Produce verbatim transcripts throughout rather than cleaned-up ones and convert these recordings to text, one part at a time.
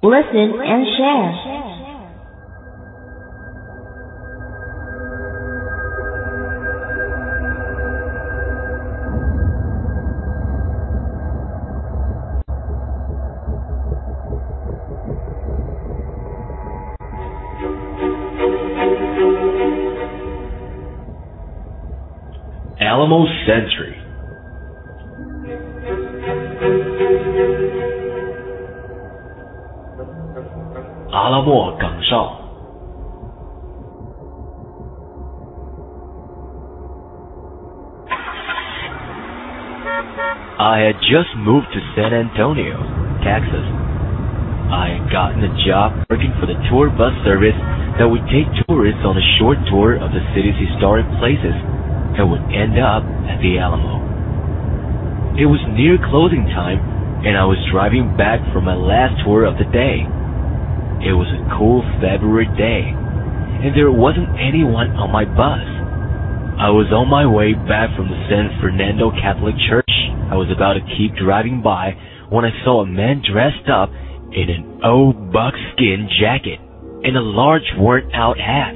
listen and share. Alamo Sensory.阿拉莫岗哨。I had just moved to San Antonio, Texas. I had gotten a job working for the tour bus service that would take tourists on a short tour of the city's historic places and would end up at the Alamo. It was near closing time, and I was driving back from my last tour of the day. It was a cool February day, and there wasn't anyone on my bus. I was on my way back from the San Fernando Catholic Church. I was about to keep driving by when I saw a man dressed up in an old buckskin jacket and a large worn-out hat.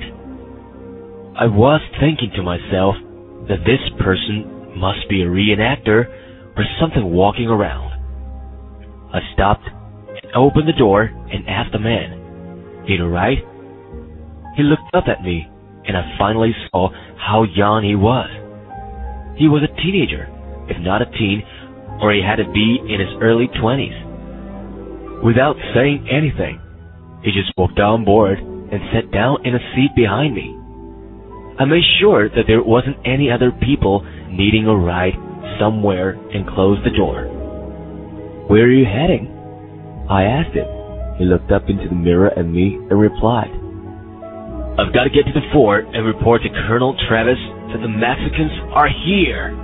I was thinking to myself that this person must be a reenactor or something walking around. I stopped and opened the door and asked the man, "Need a ride?" He looked up at me, and I finally saw how young he was. He was a teenager, if not a teen, or he had to be in his early twenties. Without saying anything, he just walked on board and sat down in a seat behind me. I made sure that there wasn't any other people needing a ride somewhere and closed the door. "Where are you heading?" I asked him. He looked up into the mirror at me and replied, "I've got to get to the fort and report to Colonel Travis that the Mexicans are here."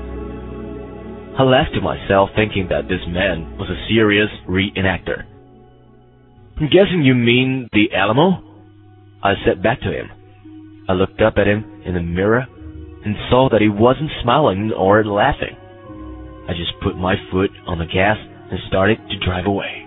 I laughed to myself, thinking that this man was a serious reenactor. "I'm guessing you mean the Alamo?" I said back to him. I looked up at him in the mirror and saw that he wasn't smiling or laughing. I just put my foot on the gas and started to drive away.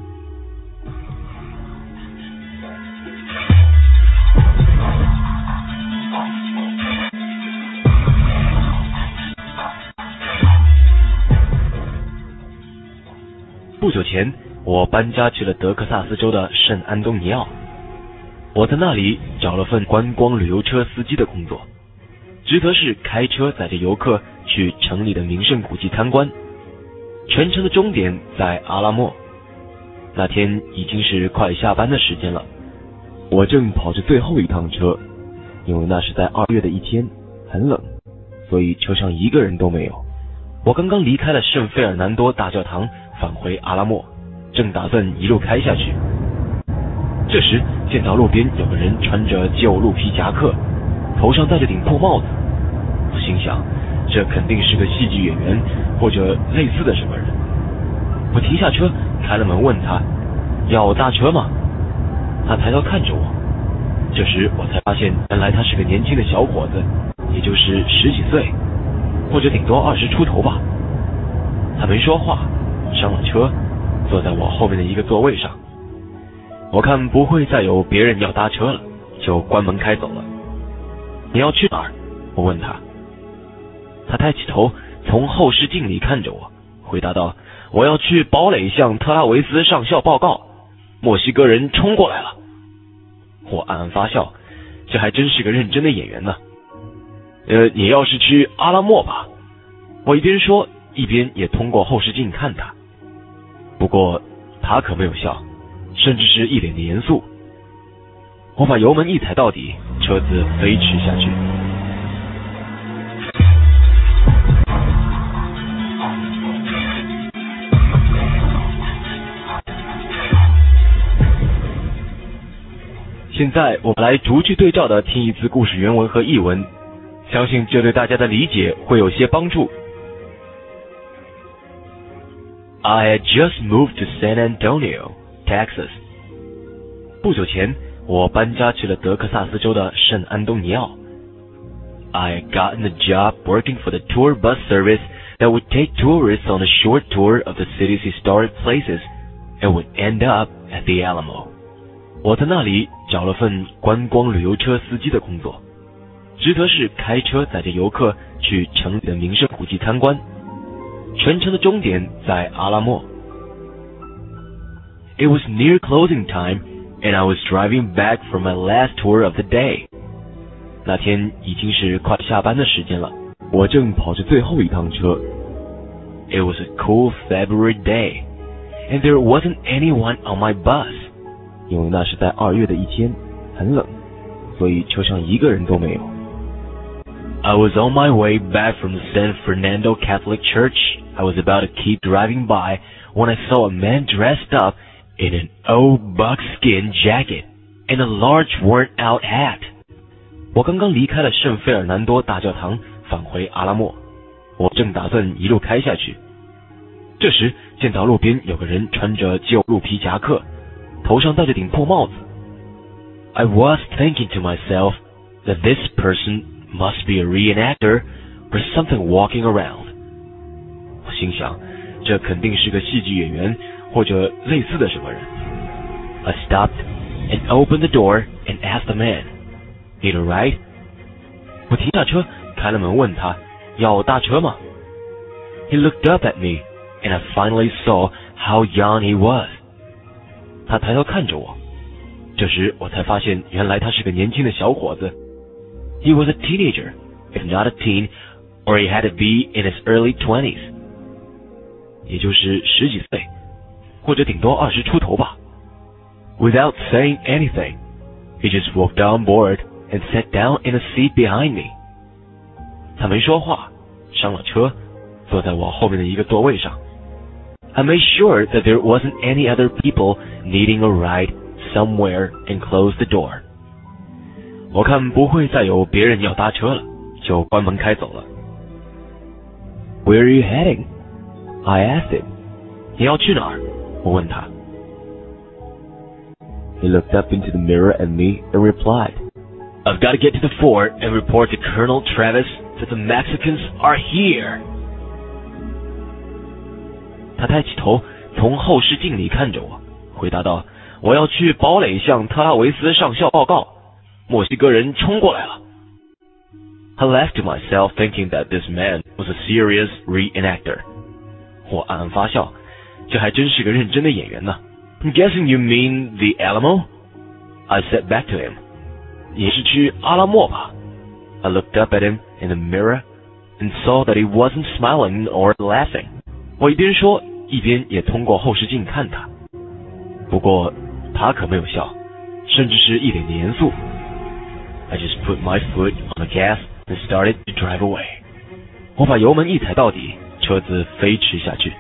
不久前，我搬家去了德克萨斯州的圣安东尼奥。我在那里找了份观光旅游车司机的工作，职责是开车载着游客去城里的名胜古迹参观。全程的终点在阿拉莫。那天已经是快下班的时间了，我正跑着最后一趟车，因为那是在二月的一天，很冷，所以车上一个人都没有。我刚刚离开了圣费尔南多大教堂，返回阿拉莫，正打算一路开下去。这时见到路边有个人穿着旧鹿皮夹克，头上戴着顶破帽子。我心想，这肯定是个戏剧演员或者类似的什么人。我停下车，开了门问他要搭车吗？他抬头看着我，这时我才发现原来他是个年轻的小伙子，也就是十几岁，或者顶多二十出头吧。他没说话，上了车，坐在我后面的一个座位上。我看不会再有别人要搭车了，就关门开走了。你要去哪儿？我问他。他抬起头，从后视镜里看着我，回答道：我要去堡垒向特拉维斯上校报告，墨西哥人冲过来了。我暗暗发笑，这还真是个认真的演员呢。呃，你要是去阿拉莫吧？我一边说，一边也通过后视镜看他。不过他可没有笑，甚至是一脸的严肃。我把油门一踩到底，车子飞驰下去。现在我们来逐句对照的听一次故事原文和译文，相信这对大家的理解会有些帮助。I had just moved to San Antonio, Texas. 不久前，我搬家去了德克萨斯州的圣安东尼奥。I had gotten a job working for the tour bus service that would take tourists on a short tour of the city's historic places and would end up at the Alamo。 我在那里找了份观光旅游车司机的工作，职责是开车载着游客去城里的名胜古迹参观，全程的终点在阿拉莫。 It was near closing time and I was driving back from my last tour of the day。 那天已经是快下班的时间了，我正跑着最后一趟车。 It was a cool February day and there wasn't anyone on my bus。 因为那是在二月的一天，很冷，所以车上一个人都没有。 I was on my way back from the San Fernando Catholic Church. I was about to keep driving by when I saw a man dressed up in an old buckskin jacket and a large worn-out hat。 我刚刚离开了圣费尔南多大教堂，返回阿拉莫。我正打算一路开下去，这时见到路边有个人穿着旧鹿皮夹克，头上戴着顶破帽子。 I was thinking to myself that this person must be a reenactor or something walking around。 我心想，这肯定是个戏剧演员或者类似的什么人。 I stopped and opened the door and asked the man, "Need a ride?" 我停下车，开了门问他，要搭车吗？ He looked up at me and I finally saw how young he was。 他抬头看着我，这时我才发现原来他是个年轻的小伙子。 He was a teenager, if not a teen, or he had to be in his early twenties。 也就是十几岁，或者顶多二十出头吧。 Without saying anything, he just walked on board and sat down in a seat behind me。 他没说话，上了车，坐在我后面的一个座位上。 I made sure that there wasn't any other people needing a ride somewhere and closed the door。 我看不会再有别人要搭车了，就关门开走了。 Where are you heading? I asked him。 你要去哪儿？我问他。 He looked up into the mirror at me and replied, I've got to get to the fort and report to Colonel Travis that the Mexicans are here。 他抬起头，从后视镜里看着我，回答道，我要去堡垒向特拉维斯上校报告，墨西哥人冲过来了。 I laughed to myself thinking that this man was a serious reenactor。 我暗暗发笑，这还真是个认真的演员呢。 I'm guessing you mean the Alamo? I said back to him. 你是去阿拉莫吧？ I looked up at him in the mirror and saw that he wasn't smiling or laughing。 我一边说，一边也通过后视镜看他，不过他可没有笑，甚至是一脸的严肃。 I just put my foot on the gas and started to drive away。 我把油门一踩到底，车子飞驰下去。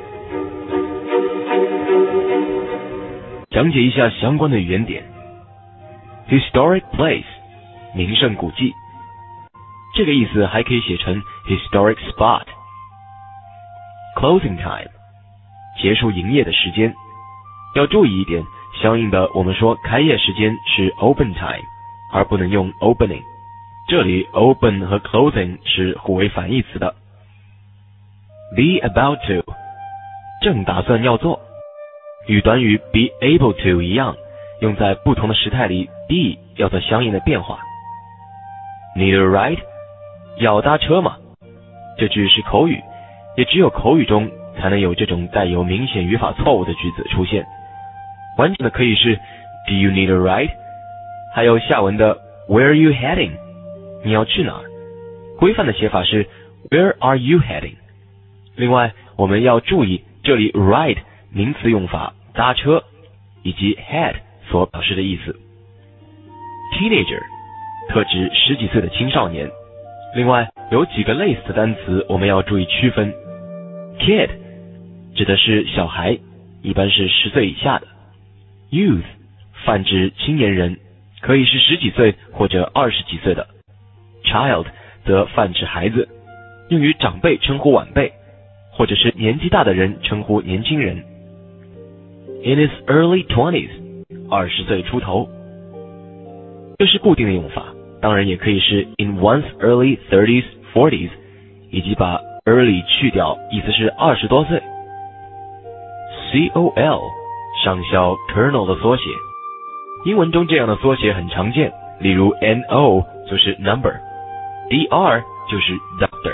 讲解一下相关的语言点。 Historic place， 名胜古迹，这个意思还可以写成 historic spot。Closing time， 结束营业的时间。要注意一点，相应的我们说开业时间是 open time， 而不能用 opening。这里 open 和 closing 是互为反义词的。Be about to， 正打算要做，与短语 be able to 一样，用在不同的时态里 be 要做相应的变化。Need a ride？ 要搭车吗？这句是口语，也只有口语中才能有这种带有明显语法错误的句子出现。完整的可以是 Do you need a ride？ 还有下文的 Where are you heading？ 你要去哪儿？规范的写法是 Where are you heading？ 另外我们要注意这里 ride 名词用法搭车以及 head 所表示的意思。 Teenager 特指十几岁的青少年。另外有几个类似的单词我们要注意区分。 Kid 指的是小孩，一般是十岁以下的。 Youth 泛指青年人，可以是十几岁或者二十几岁的。 Child 则泛指孩子，用于长辈称呼晚辈，或者是年纪大的人称呼年轻人。 In his early twenties 二十岁出头，这是固定的用法，当然也可以是 in one's early thirties, forties， 以及把 early 去掉，意思是二十多岁。C O L 上校 Colonel 的缩写。英文中这样的缩写很常见，例如 N O 就是 number，D R 就是 doctor。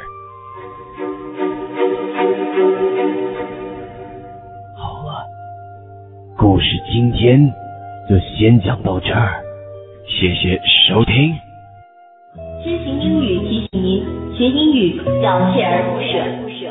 好了，故事今天就先讲到这儿，谢谢收听。知行英语提醒您，学英语要锲而不舍。